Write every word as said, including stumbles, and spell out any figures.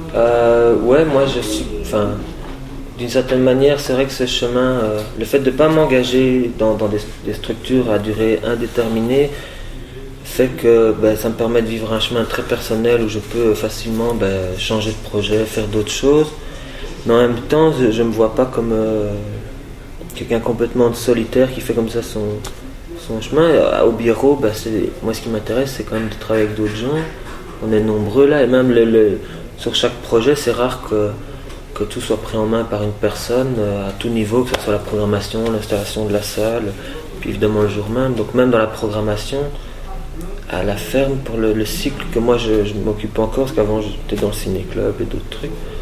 euh, Ouais, moi je suis. Enfin, d'une certaine manière, c'est vrai que ce chemin, euh, le fait de ne pas m'engager dans, dans des, des structures à durée indéterminée, fait que ben, ça me permet de vivre un chemin très personnel où je peux facilement ben, changer de projet, faire d'autres choses. Mais en même temps, je ne me vois pas comme euh, quelqu'un complètement solitaire qui fait comme ça son, son chemin. Au bureau, ben, c'est, moi ce qui m'intéresse, c'est quand même de travailler avec d'autres gens. On est nombreux là, et même le, le, sur chaque projet, c'est rare que, que tout soit pris en main par une personne à tout niveau, que ce soit la programmation, l'installation de la salle, puis évidemment le jour même. Donc même dans la programmation, à la ferme, pour le, le cycle que moi je, je m'occupe encore, parce qu'avant j'étais dans le ciné-club et d'autres trucs,